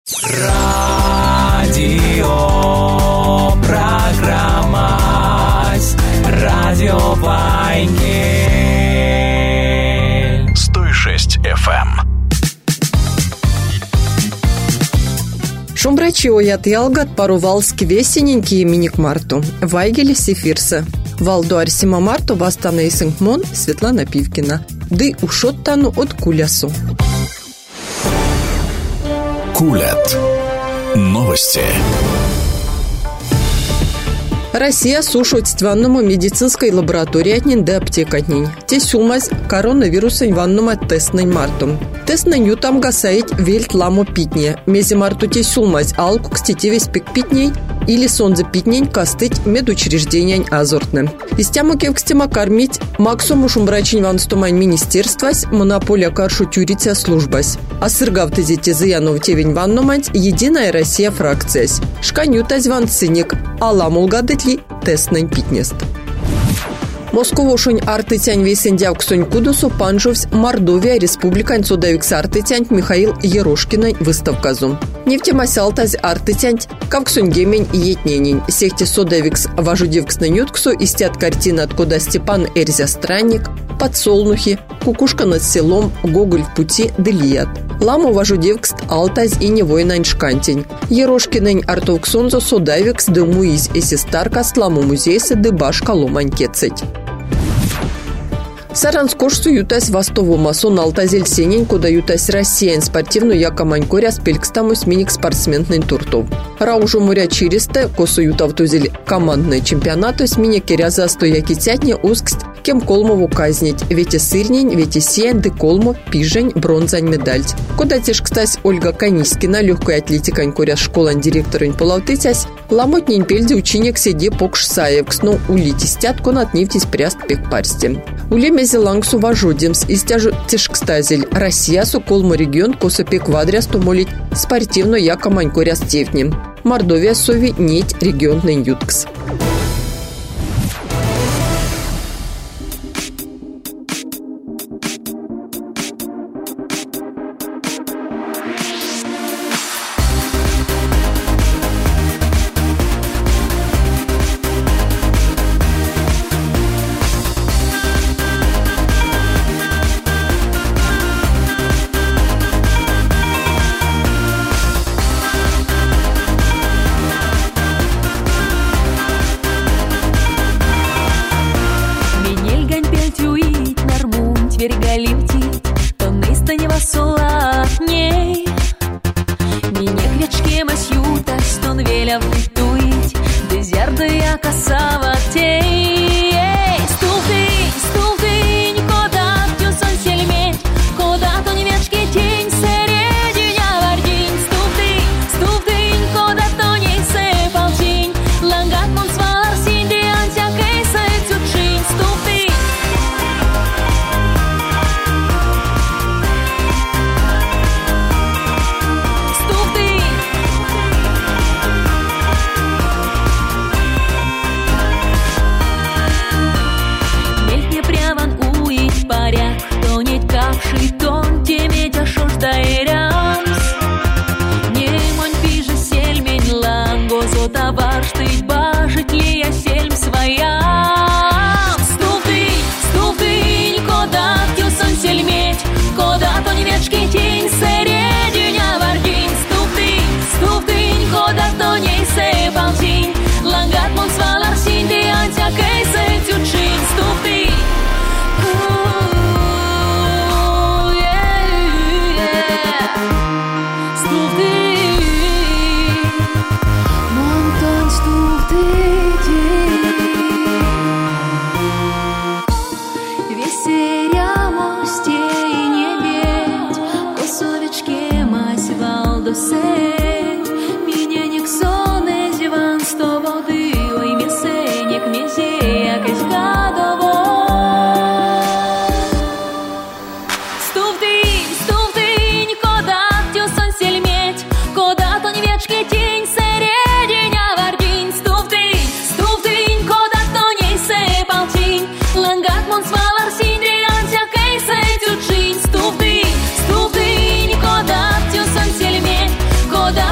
Радио программа Радио Вайнгель 106 FM. Шумбрачио ятялгат парувалски весененькие миник марту. Вайгели сефирса. Валду Арсима Марту Вастана и Сынгмон Светлана Пивкина. Ды ушоттану от кулясу. Кулят. Новости. Россия сушит ванному медицинской лаборатории отнин до аптек отнин. Те сумаз коронавируса ванному тестный марту. Тестный ютам гасаить вельт ламу питне. Мези марту те сумаз алку кстите спек питней или сонзе питнень кастыть медучреждения азортным. Истяму кевкстема кормить максимум шумбрачень ванстумань министерствась монополия каршу тюриция службась. А сыргав тезите заянов тевень ваннумать Единая Россия фракциясь. Шканю тазван цинник аламулгадетли тестный питнест. Московошунь артытянь весендяв ксунь кудусу панжовсь Мордовия республикань судавикс артытянь Михаил Ерошкиной выставказу. Нефтемасял таз артытянь кавксунь гемень етненень. Сехте судавикс важудевкс на нютксу истят картина откуда Степан Эрзя странник, подсолнухи, кукушка над селом, Гоголь в пути делият. Ламу важудевкс алтаз и невойнань шкантень. Ерошкинень артовксонзо судавикс дымуиз эсистаркас ламу музейсы дыбаш каломань кецеть. Саранскошсу ютась востову масон алтазель сенень, куда ютась Россиян спортивную яка манькоря спелькстамус миник спортсменный туртов. Раужу моря чиристе, косу ютавтузель командный чемпионату с миник керяза стояки тятне ускст, кем колмову казнить, вети сырнень, вети сеян, ды колму, пижень, бронзань медальть. Куда теш, кстати, Ольга Канискина, легкая атлетикань коря школан директорынь полавтытясь, ламотнень пельди ученик седе покш саевкс, но улити стятку над нефтись пряст пек парсти. Улеме зелангсу важудимс, истяжу тешкстазель. Россия су колму регион косопе квадрясту молить спортивно яка манькоря стевни. Мордовия сови неть регионный юткс. Кода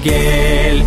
Вайгель.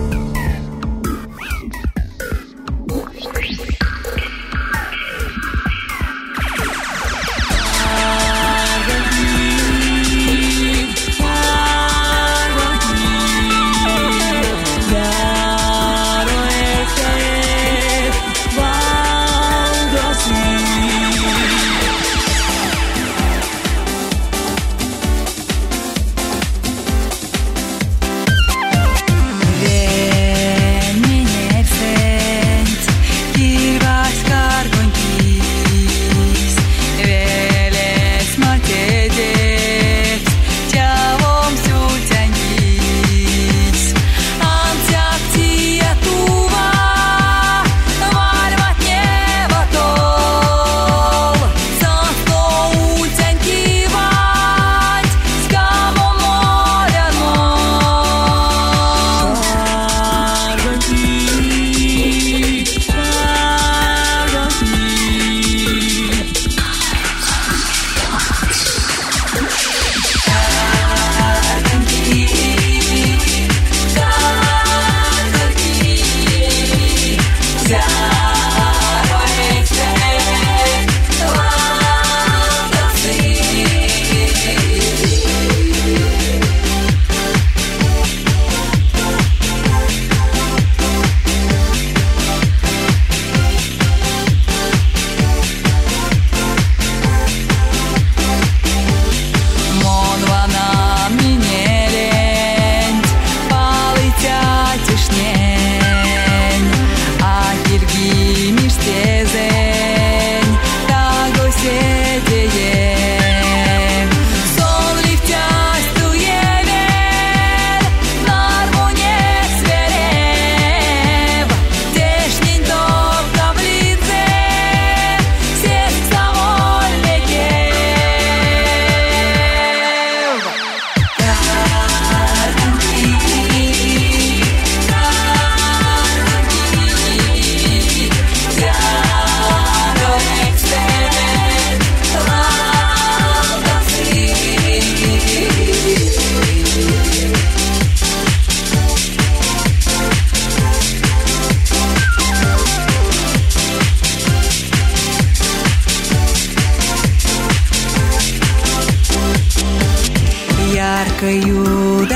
яркою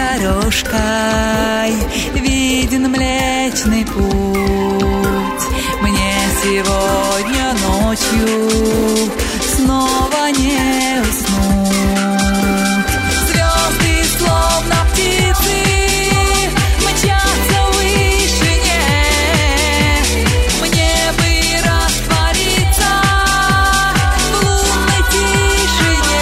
дорожкой виден Млечный Путь. Мне сегодня ночью снова не уснуть. Звезды, словно птицы, мчатся в вышине. Мне бы раствориться в лунной тишине.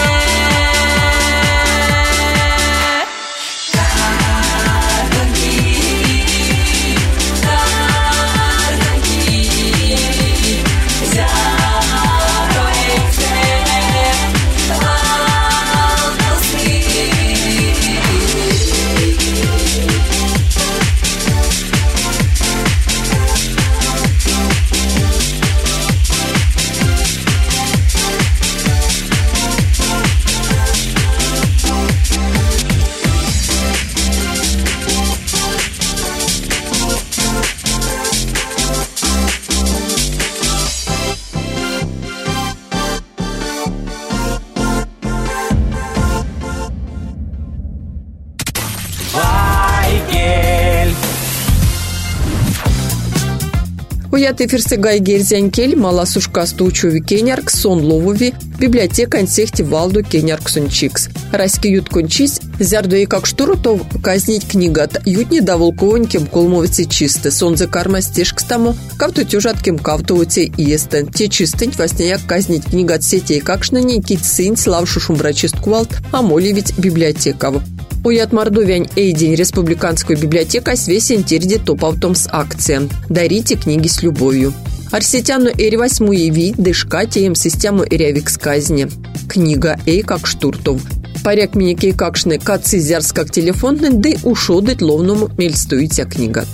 Уят эфирсе Гайгель Зянкель, маласушка стучуви Кенярк, сон ловуви, библиотека ансехти валду Кенярк сунчикс. Райский ют кончись, зярду и как штурутов казнить книгат, ютни да волкованьким колмовицы чисты, сон за карма стежк стаму, кавту тюжатким кавтовице иестен, те чистынь васняяк казнить книгат сетей какшнани, кит сынь славшу шумбрачистку валт, а моли ведь библиотекав. Уят Мордовиань Эйдень республиканскую библиотека свесен терди топавтом с акцией. Дарите книги с любовью. Арсетяну эри 8 ви дышка теем систему эрявик сказни. Книга эй как штуртов. Паряк миникей какшны кацизярс как телефонный, да ушодыть ловному мельстуется книгат.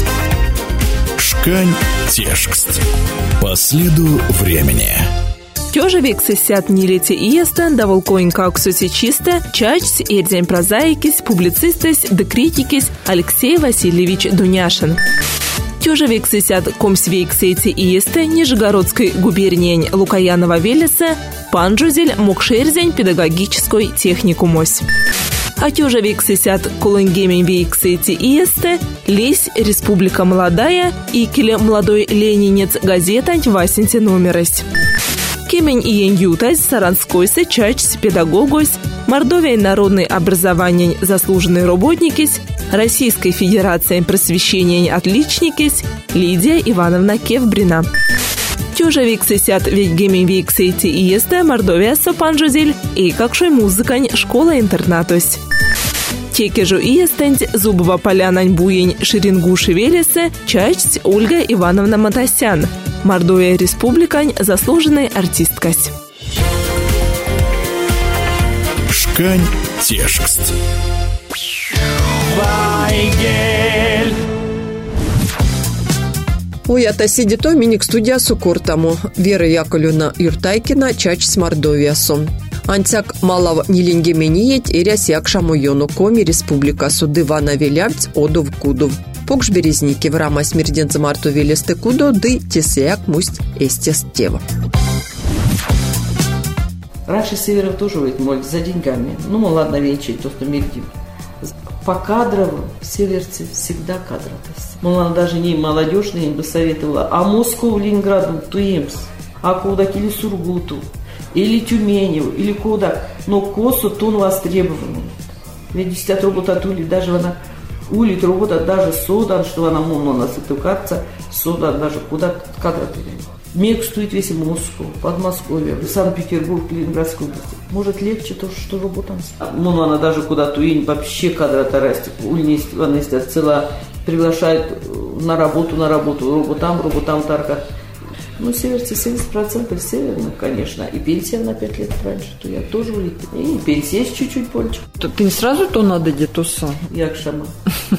Шкань текст. По следу времени. Тёжа век 60-нилете иестен даволкоинка аксуси чисте, чачсь эрдзень прозаикис, публицистес, декритикис Алексей Васильевич Дуняшин. Тёжа век 60 комсвейк сейти иесте Нижегородской губернии Лукаянова Велеса, панжузель мокшерзень педагогической техникумось. А тёжа век 60 колынгемень вейк сейти иесте Лесь Республика Молодая и келе молодой ленинец газетань Васенти номерось. Кемень иен ютась саранскойся чачсь педагогось, Мордовия народный образование заслуженный работникись, Российской Федерации просвещения отличникись Лидия Ивановна Кевбрина. Тёжа век 60 ведь гемень век сейти иесте Мордовия сопанжузель и какшой музыкань школа-интернатось. Текежу иестенць Зубова полянань буень Шерингуши Велесе чачсь Ольга Ивановна Матасян. Мордовия республикань заслуженной артисткась. Шкань текст. Вайгель. Уята сидито миник студия сукуртаму. Вера Яковлевна Юртайкина чачсь Мордовиясом. Антяк малав ниленгемениет эряс якшаму йону коми республика судывана велявц одов кудов. Покш березники в рама смерденца марту велесты кудо ды тесяк мусть эстес тева. Раньше северов тоже ведь моль за деньгами. Ну, ладно, венчать, то, что мердим. По кадровым северцы всегда кадратость. Ладно, даже не молодежные им бы советовала. А Москву, Ленинграду, Туимс, а куда или Сургуту, или Тюменеву, или куда. Но косу тон востребованный. Ведь 10 работа тули, даже она улит работа, даже содан, что она мумно нас это кажется, содан даже куда кадраты. Мег стоит весь Москву, Подмосковье, Санкт-Петербург, Ленинградскую область. Может легче то, что работам. Ну, она даже куда-то и вообще кадрата растет. Она целая приглашает на работу, работам тарка. Ну, северцы 70% северных, конечно. И пенсия на 5 лет раньше, то я тоже улетела. И пенсия есть чуть-чуть больше. Ты не сразу то надо детуса? Як шама.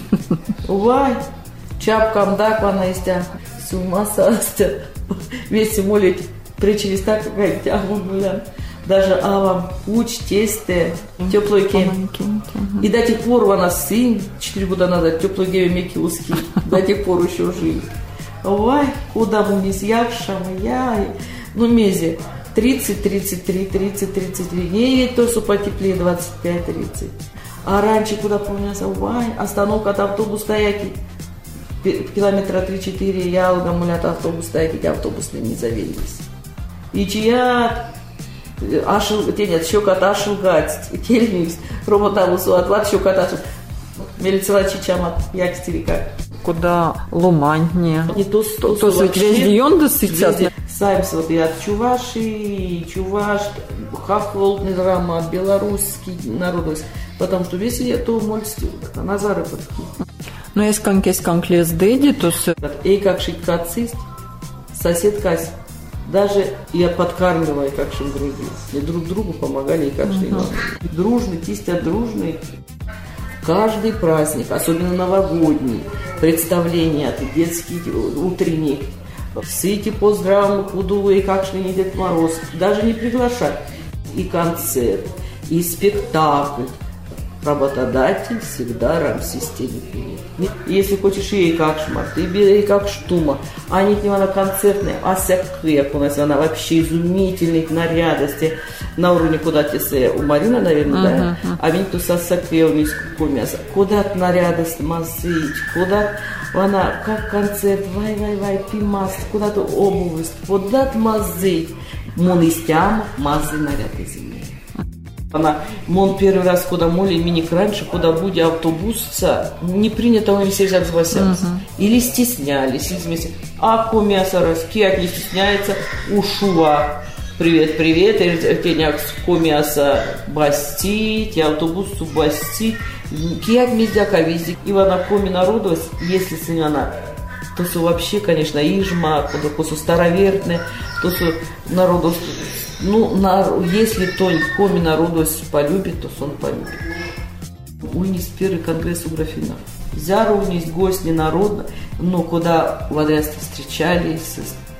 Увай, чапкам дак вона истя. С ума састя. Весь молить причились так, как тягу гуля. Даже авам уч, тесте, теплый кем. И до тех пор она сын, 4 года назад, теплый геви меки узкий. До тех пор еще жил. Ой, куда мы не съявшим, ну, мези, 30, 33, 30, 33, не, то все потеплее, 25, 30. А раньше, куда помнился, остановка от автобуса стояки, километра 3-4, я угомолят автобус стояки, автобусные не завелись. И чья, тенят, щекот ашилгать, кельмикс, роботабусу, отват щекот ашил, мелицела чичамат, як стилика. Куда ломаньне. Не то ведь везде йонда сейчас. Саймс вот и от Чуваши, Чуваш, Хохолтный драма, белорусский народность. Потому что весь это мольстил, на заработки. Но есть конкрес дэди, то все. И как шить кацист, сосед Кась. Даже я подкармливаю, как шим другие. И друг другу помогали, и как шли. Дружный, тистя дружный. Каждый праздник, особенно новогодний, представления, детские, утренние, все эти поздравы, куду и как шли Дед Мороз, даже не приглашать. И концерт, и спектакль. Работодатель всегда рам системе привет. Если хочешь и как шмар, ты бери как штума. А не она концертная, а сяквек у нас, она вообще изумительной нарядности. На уровне куда-то у Марины, наверное, да? А ведь то со сякве у них мясо. Куда-то нарядность мазыть, куда она, как концерт, вай, пимас, куда-то обувь, куда-то мазыть. Мон истям, мазы наряды земли. Она, мон первый раз, куда моли миник раньше, куда будет автобусца, не принято у них всех звасятся. Или стеснялись, или вместе. А ко мясо раз, киак не стесняется, ушува. Привет, теняк ко мясо бастить, автобусу бастить. Киак миздяка везде. Ивана коми народу, если сыняна, то все вообще, конечно, ижма, куда старовертные, то все народу. Ну, если то коми народу полюбит, то он полюбит. Унись первый конгресс у графина. Взяра унись гость не народно, но куда в Адриасте встречались,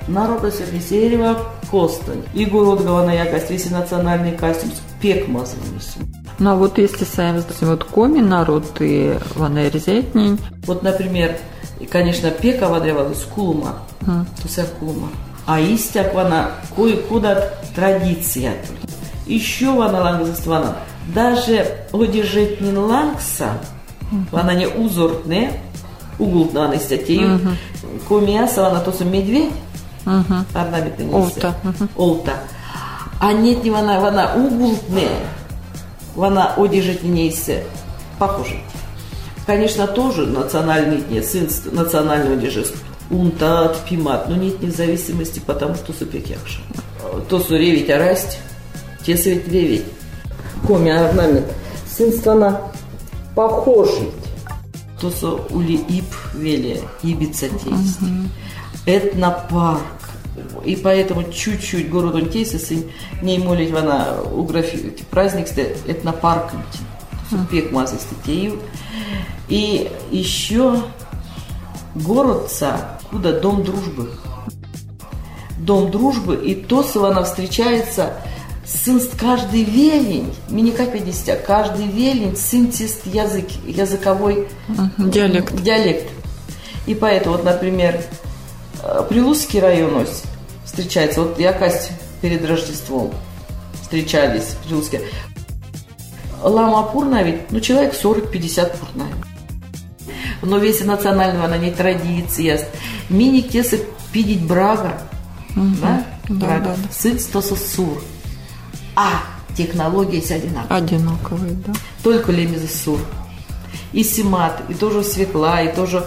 народа Серева Костань. Игорь Отгована якость, весь национальный костюм, пек мазванisi. Ну, а вот если сами, вот коми народ и вана эрзетнень. Вот, например, конечно, пека вадревала с кулма, то есть кулма. А истяк вана кое-куда традиция. Еще вана лангзаствана. Даже одержетнин лангса, вана не узортне, угултна статью, комиаса вана то медведь, орнаментный олта. А нет, не вана угултне, вана одержетнее похожий. Конечно, тоже национальный нет, сын национального одежды. Унтат, пимат, но нет в зависимости, потому что супек якша. То суревить арасть, те свет левить. Коми орнамент. Сынство похожий. То со ули ип вели, ибица тесть. Этнопарк. И поэтому чуть-чуть городу тейся, сын не молить вана у графики праздник, этнопарк. Супек мазы статею. И еще городца, куда дом дружбы. Дом дружбы, и то она встречается сын каждый велень, не как 50, каждый велень сын тест языковой диалект. И поэтому, вот, например, Прилузский район встречается, вот якость перед Рождеством встречались Прилузские. Лама пурнавить, человек 40-50 пурнавить. Но весь национального она не традиция. Миник тесы пидить брага. Да? Брага. Сын стосо сур. А технология одинаковая. Да. Только лемезы сур. И симат, и тоже свекла, и тоже...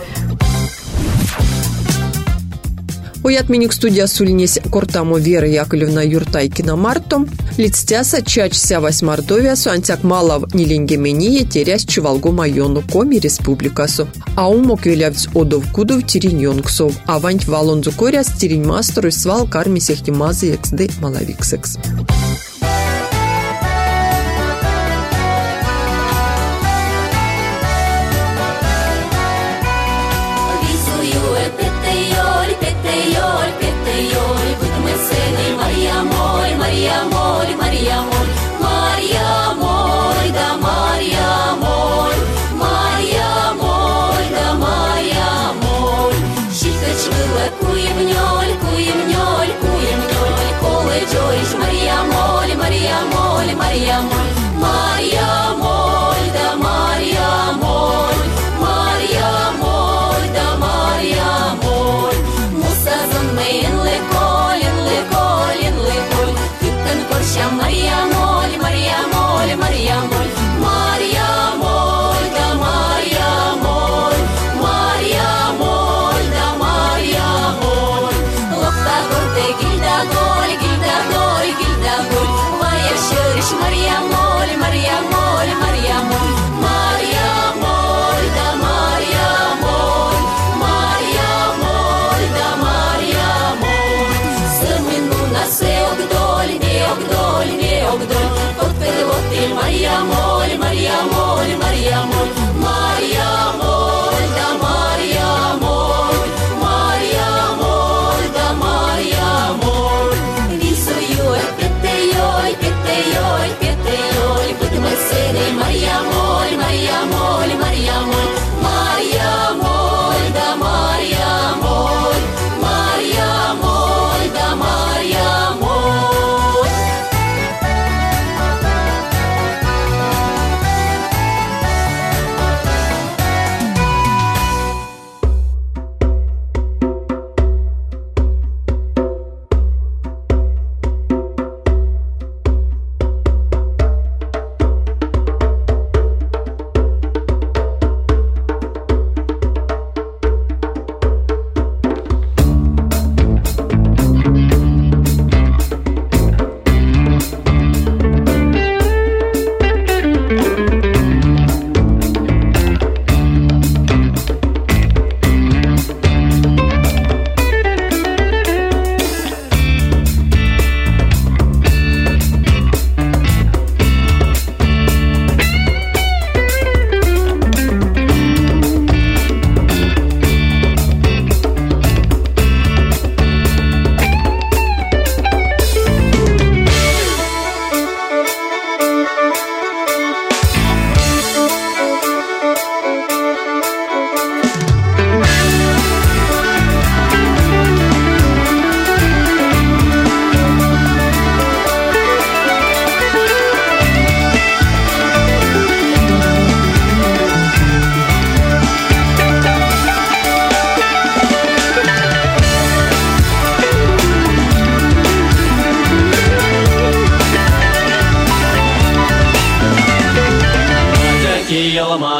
Уятминик студия сульнесь кортамо Вера Яковлевна Юртайкина Марто, лицтяса чачся восьмардовясу антяк малав ниленгемение терясь чувалгу майону коми республикасу. А умок велявц одов кудов тириньонксов, а ваньт валонзу коряс тиринь мастеру свал карми сехтимазы эксды малавиксекс.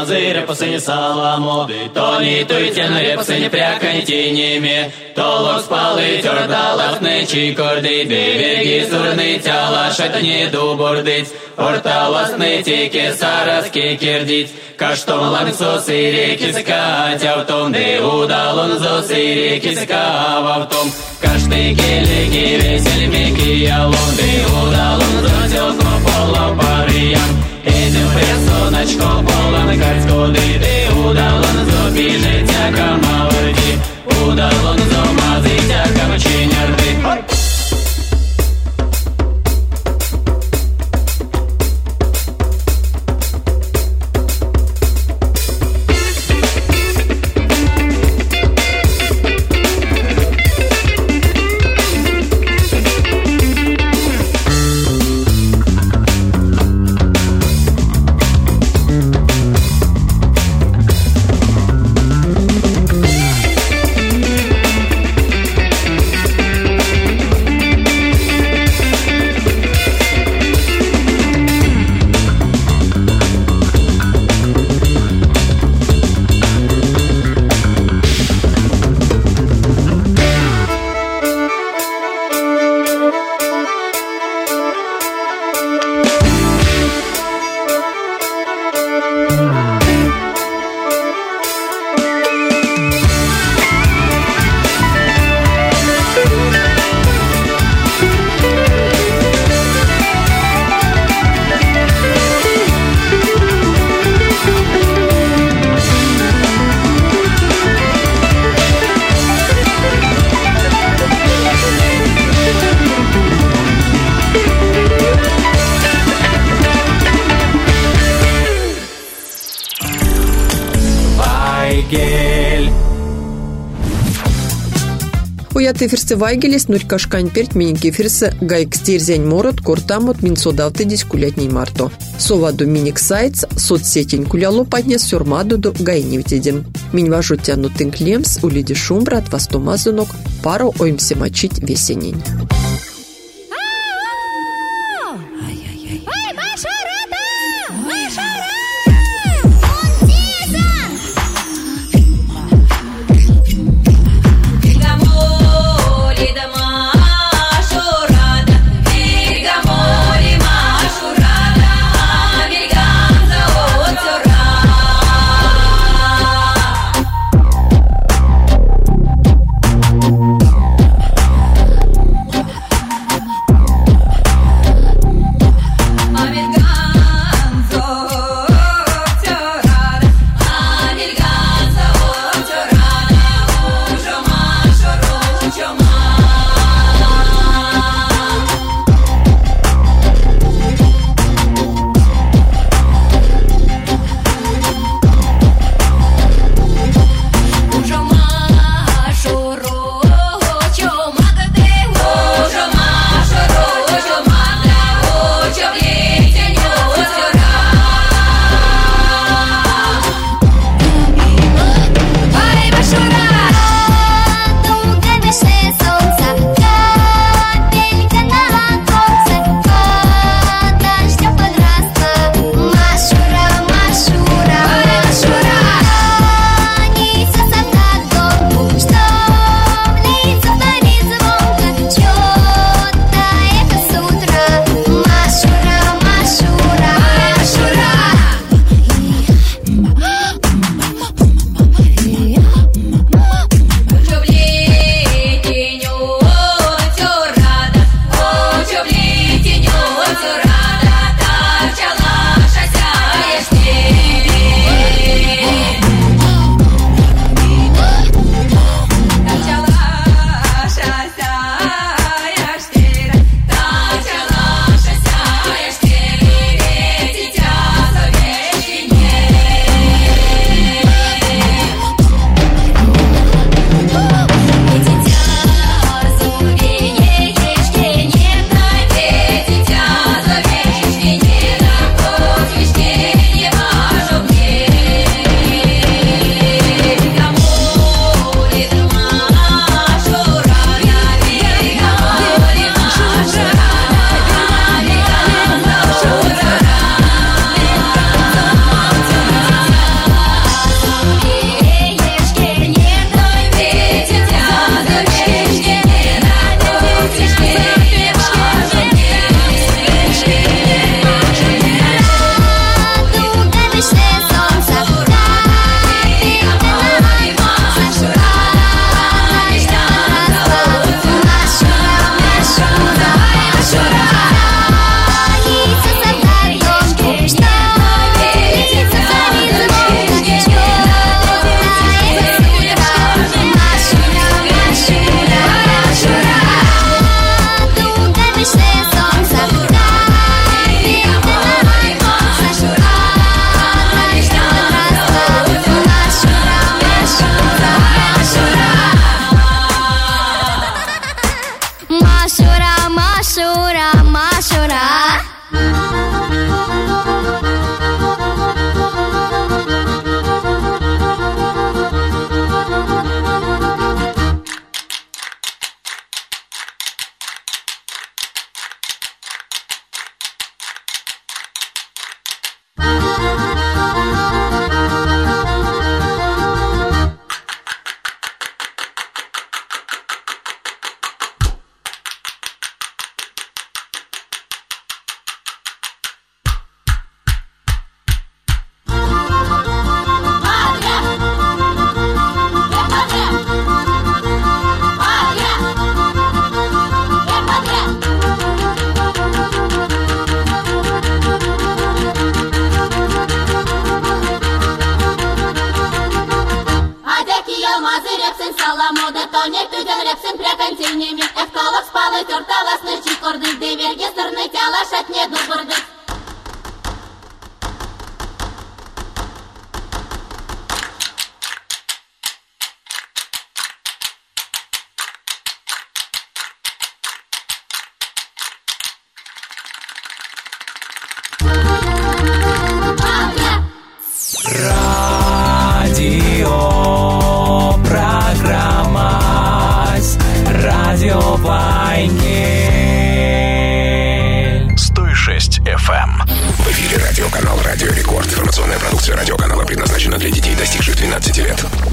мазы, репасы саламу. То не туйте на репасы, не прякайте ними. То лук спалы, тёрдалах, нычи кордыть. Беги сурны тяла, шатни дубурдыть. Орталасны тики, сараски кирдить. Каштом ланцо сиреки скатя в том, де удалон зо сиреки скава в том. Кашты келеги весельмики ялон, де удалон зо тёлко поло париям. Идем пресоночко полон кацкоды, де удалон зо бежитя камаврди. Удалон зо мазитя камчинярды. Уяты фирсы вайгелес, нурь кашкань перт миники фирсы гайк стерзень морот, кортамот минсодавты дискулятней марто. Соваду миник сайтс, соцсетень куляло поднес сюрмадуду гайневдедем. Минь важу тянутын клемс, улиди шумбра от вастомазунок, пару оймсе мочить весенень. ласничі кордик, дивірки, сорниця, лошадь не дубурдик. Программа Радио Вайнгель 106 FM. В эфире радиоканал Радио Рекорд. Информационная продукция радиоканала предназначена для детей, достигших 12 лет.